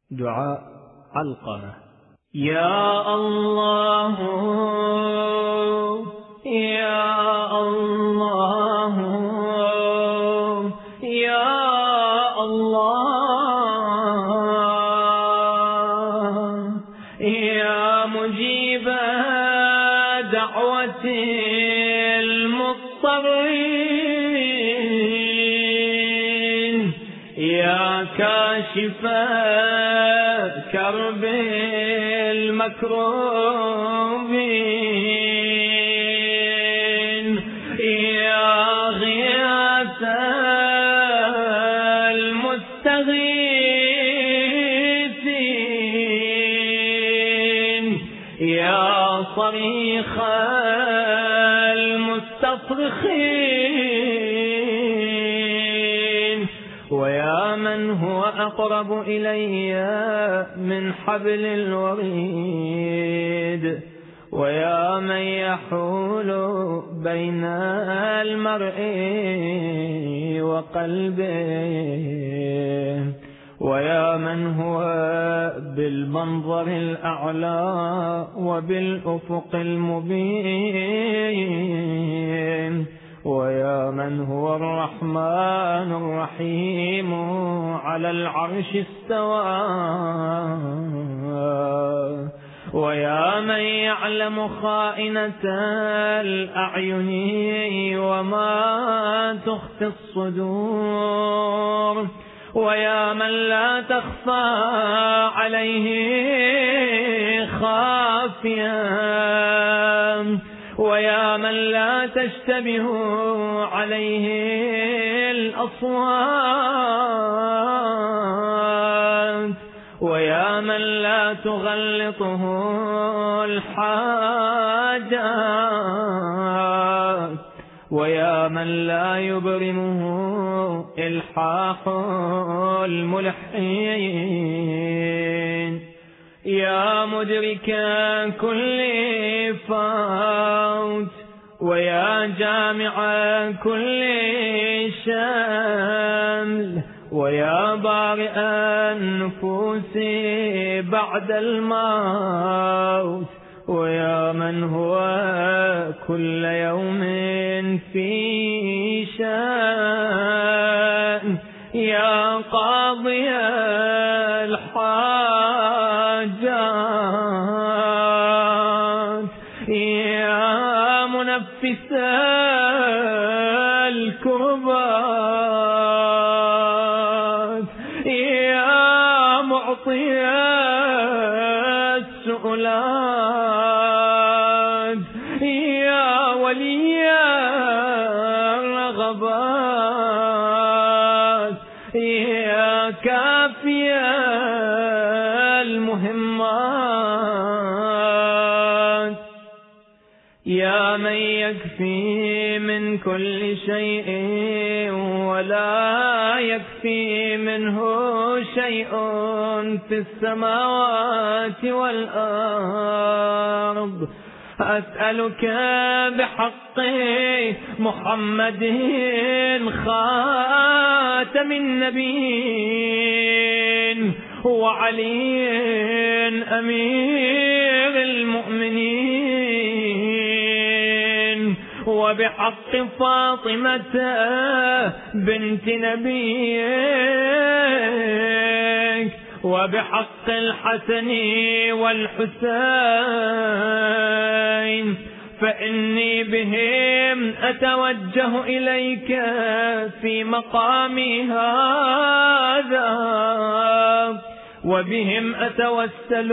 دعاء علقمة. يا الله يا الله يا الله يا مجيب دعوة المضطرين يا كاشف كرب المكروبين يا غياث المستغيثين يا صريخ المستصرخين ويا من هو أقرب إلي من حبل الوريد ويا من يحول بين المرء وقلبه ويا من هو بالمنظر الأعلى وبالأفق المبين ويا من هو الرحمن الرحيم على العرش استوى ويا من يعلم خائنة الأعين وما تخفي الصدور ويا من لا تخفى عليه خافية ويا من لا تشتبه عليه الأصوات ويا من لا تغلطه الحاجات ويا من لا يبرمه إلحاح الملحين يا مدرك كل فوت ويا جامع كل شمل ويا بارئ النفوس بعد الموت ويا من هو كل يوم في شأن يا قاضي الحاجات يا منفس الكربات يا معطي السؤلات يا ولي الرغبات يا كافي المهمات يا من يكفي من كل شيء ولا يكفي منه شيء في السماوات والأرض أسألك بحق محمد خاتم النبيين وعلي أمير المؤمنين وبحق فاطمة بنت نبيك وبحق الحسن والحسين فإني بهم أتوجه إليك في مقامي هذا وبهم أتوسل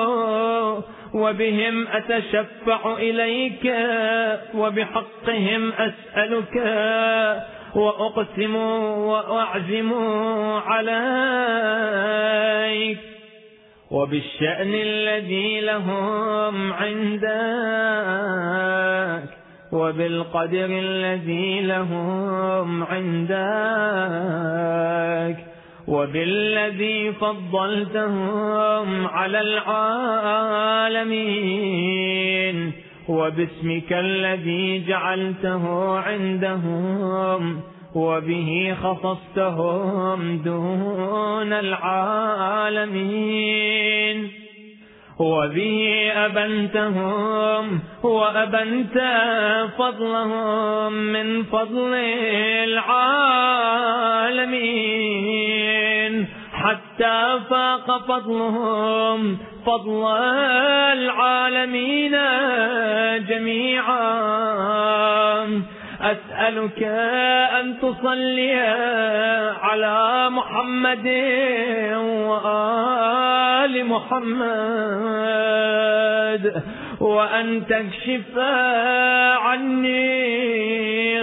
وبهم أتشفع إليك وبحقهم أسألك وأقسم وأعزم عليك وبالشأن الذي لهم عندك وبالقدر الذي لهم عندك وبالذي فضلتهم على العالمين وباسمك الذي جعلته عندهم وبه خصصتهم دون العالمين، وبه أبنتهم وأبنت فضلهم من فضل العالمين، حتى فاق فضلهم فضل العالمين جميعا. أسألك أن تصلي على محمد وآل محمد، وأن تكشف عني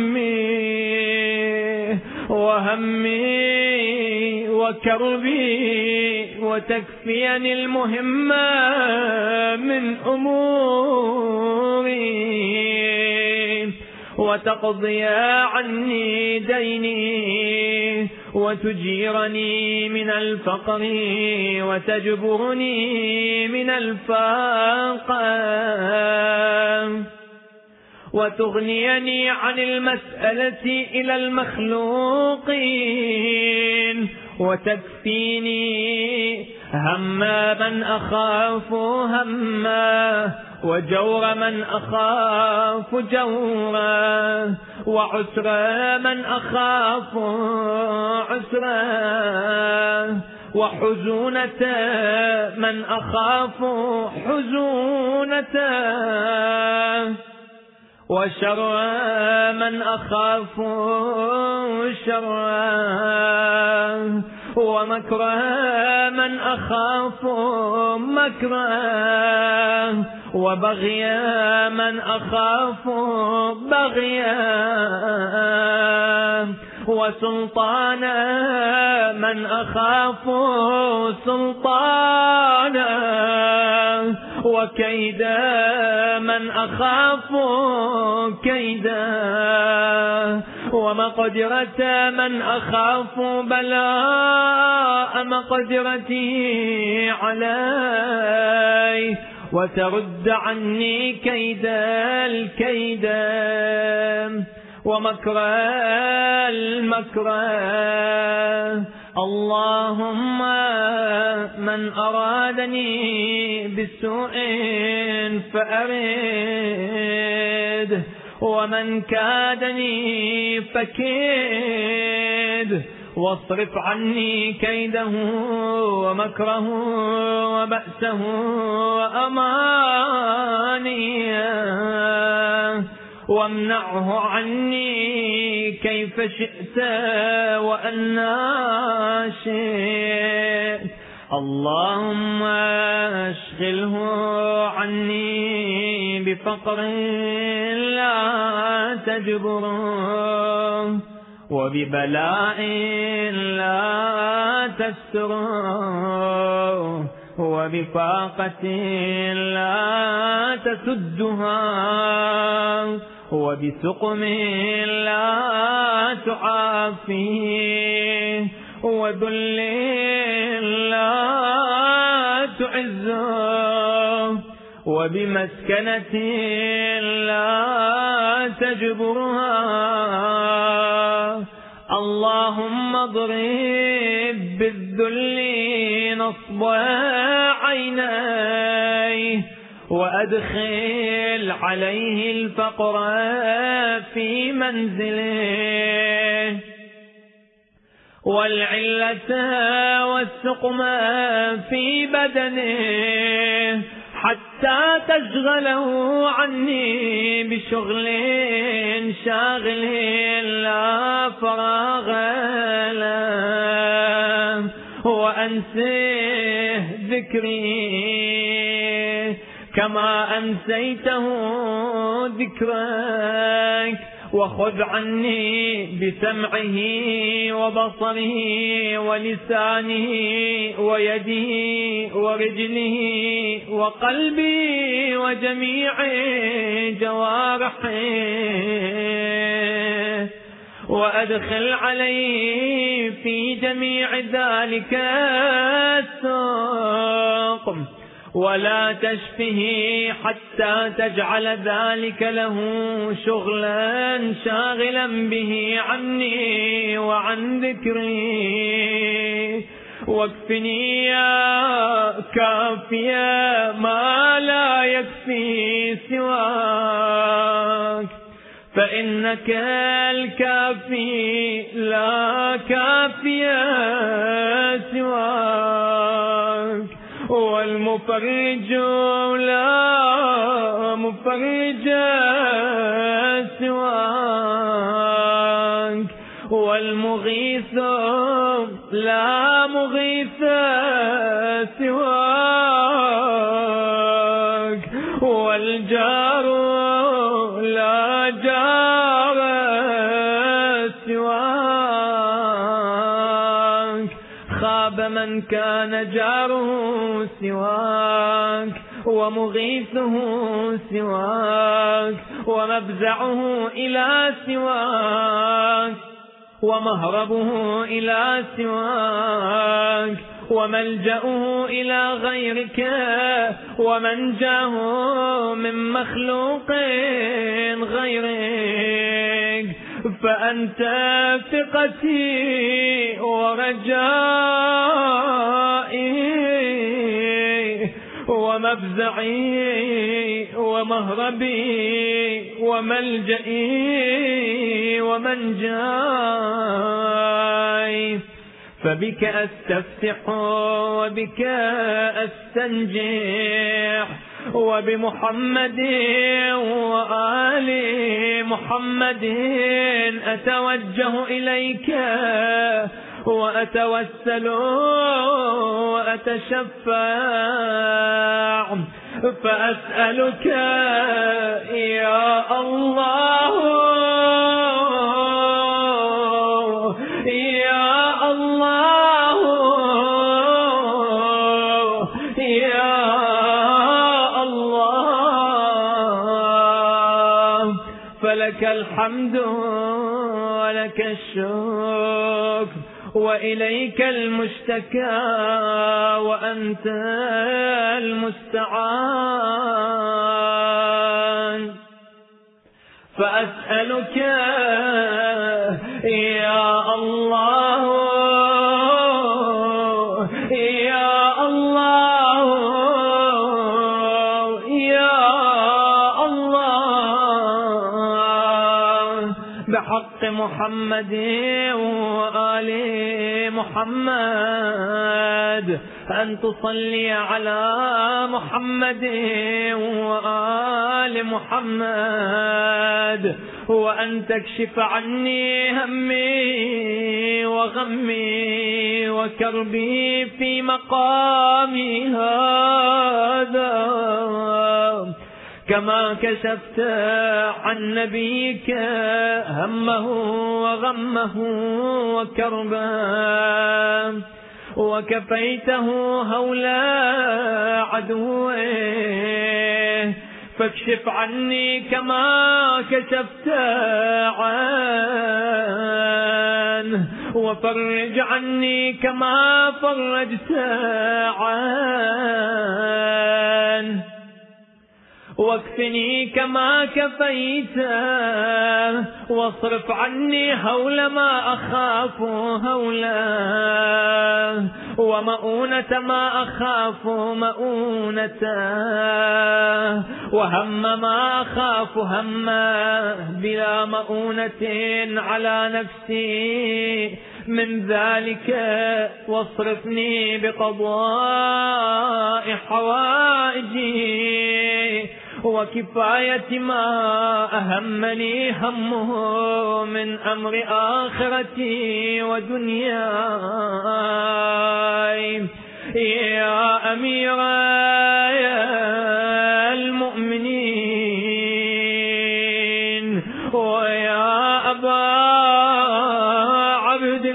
غمي وهمي وكربي، وتكفيني المهم من أموري، وتقضي عني ديني، وتجيرني من الفقر، وتجبرني من الفاقة، وتغنيني عن المسألة إلى المخلوقين، وتكفيني هم من أخاف همه، وجور من أخاف جوره، وعسر من أخاف عسره، وحزونة من أخاف حزونته، وشر من أخاف شره، ومكر من أخاف مكره، وبغي من أخاف بغيه، وسلطان من أخاف سلطانه، وكيد من أخاف كيده، ومقدرة من أخاف بلاء مقدرتي عليه، وترد عني كيد الكيد ومكر المكر. اللهم من أرادني بسوء فأرده، ومن كادني فكيد، واصرف عني كيده ومكره وبأسه وأمانيه، وامنعه عني كيف شئت وأنا شئت. اللهم اشغله عني بفقر لا تجبره، وببلاء لا تستره، وبفاقة لا تسدها، وبسقم لا تعافيه، وذل لا تعزه، وبمسكنة لا تجبرها. اللهم اضرب بالذل نصب عينيه، وأدخل عليه الفقر في منزله، والعلة والسقم في بدنه، حتى تشغله عني بشغل شاغل لا فراغ له، وأنسه ذكري كما أنسيته ذكرك، وخذ عني بسمعه وبصره ولسانه ويده ورجله وقلبي وجميع جوارحه، وأدخل عليه في جميع ذلك السقم ولا تشفه حتى تجعل ذلك له شغلا شاغلا به عني وعن ذكري. واكفني يا كافيا ما لا يكفي سواك، فإنك الكافي لا كافي سواك، والمفرج لا مفرج سواك، والمغيث لا مغيث سواك، والجار لا جار سواك. خاب من كان جاره سواك، ومغيثه سواك، ومفزعه إلى سواك، ومهربه إلى سواك، وملجأه إلى غيرك، ومنجاه من مخلوق غيرك. فأنت ثقتي ورجائي ومفزعي ومهربي وملجئي ومنجاي. فبك أستفتح وبك أستنجح، وبمحمد وآل محمد أتوجه إليك وأتوسل وأتشفع. فأسألك يا الله يا الله يا الله، فلك الحمد ولك الشكر، وإليك المشتكى وأنت المستعان. فأسألك يا الله يا الله يا الله، بحق محمد وآل محمد، أن تصلي على محمد وآل محمد، وأن تكشف عني همي وغمي وكربي في مقامي هذا، كما كشفت عن نبيك همه وغمه وكربه، وكفيته هول عدوه. فاكشف عني كما كشفت عنه، وفرج عني كما فرجت عنه، واكفني كما كفيت، واصرف عني هول ما أخاف هولا، ومؤونة ما أخاف مؤونته، وهم ما أخاف هما، بلا مؤونة على نفسي من ذلك. واصرفني بقضاء حوائجي وكفاية ما أهمني همه من أمر آخرتي ودنياي. يا أمير المؤمنين ويا أبا عبد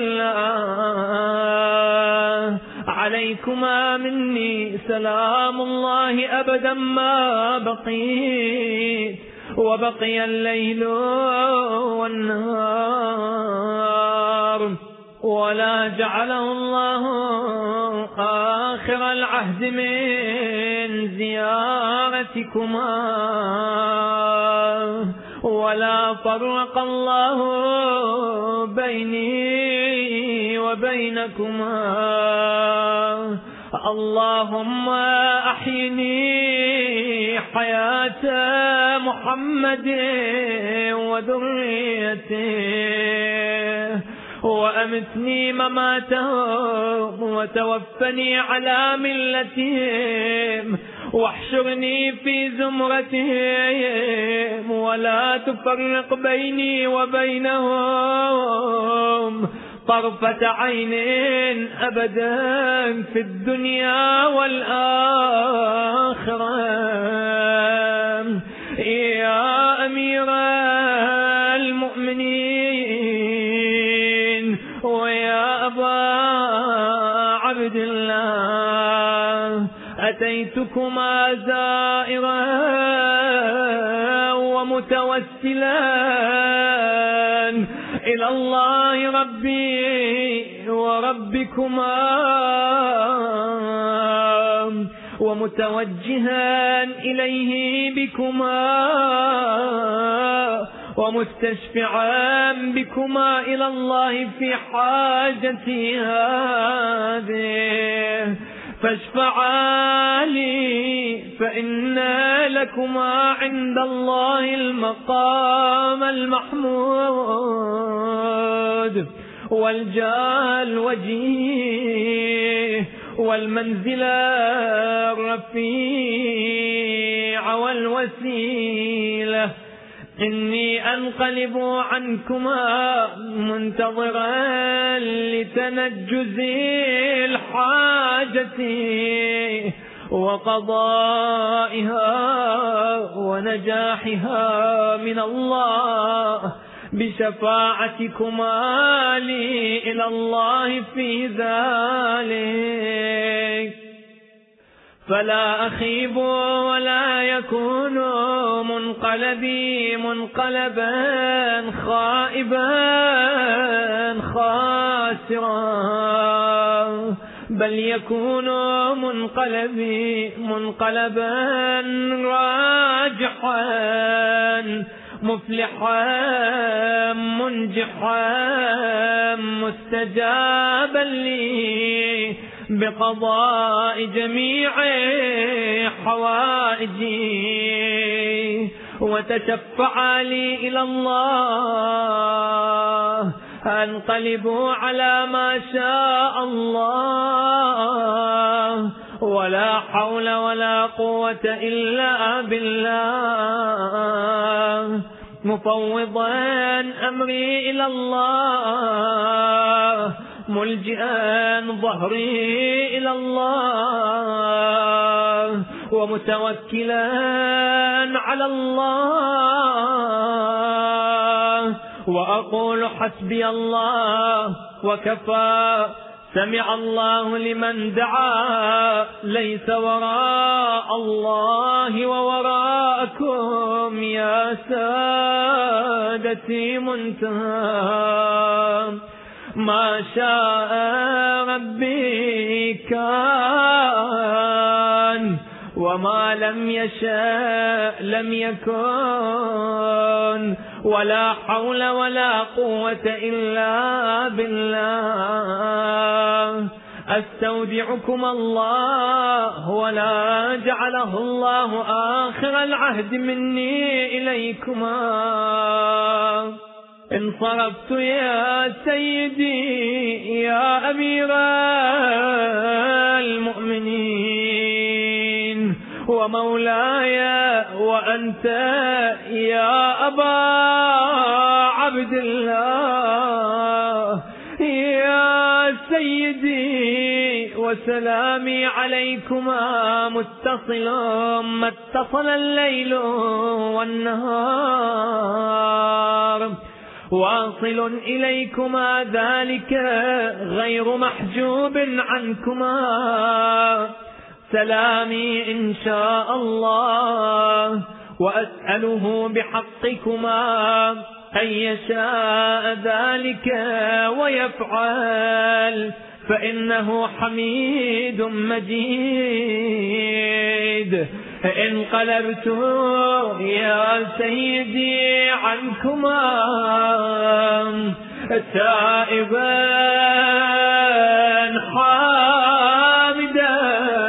الله، عليكما مني سلام الله أبدا ما بقيت، وبقي الليل والنهار. ولا جعله الله آخر العهد من زيارتكما، ولا فرق الله بيني وبينكما. اللهم أحيني حياة محمد وذريته، وأمتني مماته، وتوفني على ملتهم، واحشرني في زمرتهم، ولا تفرق بيني وبينهم طرفة عين أبدا في الدنيا والآخرة. يا أمير المؤمنين ويا أبا عبد الله، أتيتكما زائرا ومتوسلا إلى الله ربي وربكما، ومتوجها إليه بكما، ومستشفعا بكما إلى الله في حاجتي هذه، فاشفعا لي، فإن لكما عند الله المقام المحمود والجاه الوجيه والمنزل الرفيع والوسيلة. إني أنقلب عنكما منتظرا لتنجز الحاجة وقضائها ونجاحها من الله بشفاعتكما لي إلى الله في ذلك، فلا أخيب ولا يكون منقلبي منقلبا خائبا خاسرا، بل يكون منقلبي منقلبا راجحا مفلحا منجحا مستجابا لي بقضاء جميع حوائجي، وتشفع لي إلى الله أنقلب على ما شاء الله، ولا حول ولا قوة إلا بالله، مفوضا أمري إلى الله، ملجئا ظهري إلى الله، ومتوكلا على الله، وأقول حسبي الله وكفى، سمع الله لمن دعا، ليس وراء الله ووراءكم يا سادتي منتهى، ما شاء ربي كان، وما لم يشاء لم يكن، ولا حول ولا قوة إلا بالله. أستودعكم الله، ولا جعله الله آخر العهد مني إليكما. انصرفت يا سيدي يا أمير المؤمنين ومولاي، وأنت يا أبا عبد الله، يا سيدي وسلامي عليكما متصل ما اتصل الليل والنهار، واصل إليكما ذلك غير محجوب عنكما، سلامي إن شاء الله، وأسأله بحقكما أن يشاء ذلك ويفعل، فإنه حميد مجيد. انقلبت يا سيدي عنكما تائبا حامدا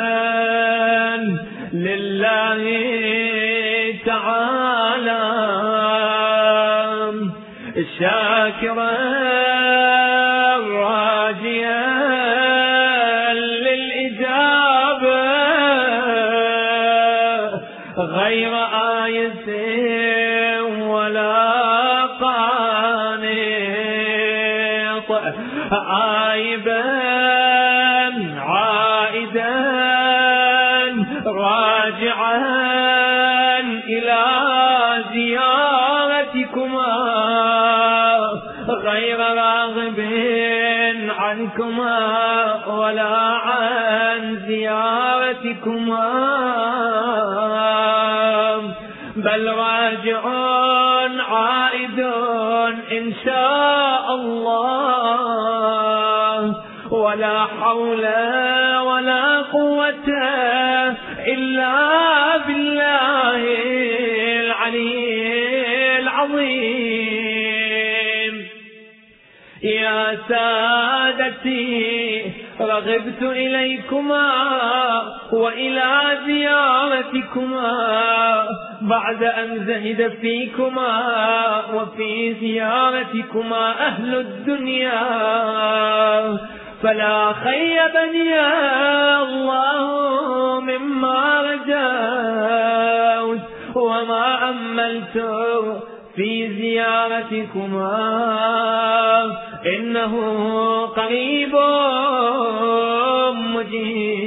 لله تعالى، شاكرا راجيا للإجابة غير آيس ولا قانط، عائبا عائدا راجعا إلى زيارتكما غير راغب عنكما ولا عن زيارتكما، بل راجع عائد إن شاء الله، ولا حول ولا قوة إلا بالله العلي العظيم. يا سادتي رغبت إليكما وإلى زيارتكما بعد أن زهد فيكما وفي زيارتكما أهل الدنيا، فلا خيبني الله مما رجوت وما أملت في زيارتكما، إنه قريب مجيب.